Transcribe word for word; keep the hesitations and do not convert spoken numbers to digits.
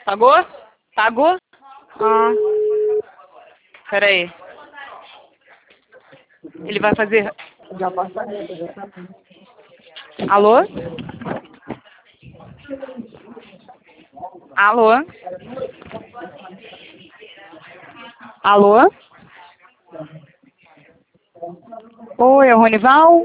Pagou? Pagou? Ah. Peraí. Ele vai fazer... Alô? Alô? Alô? Oi, é o Ronival?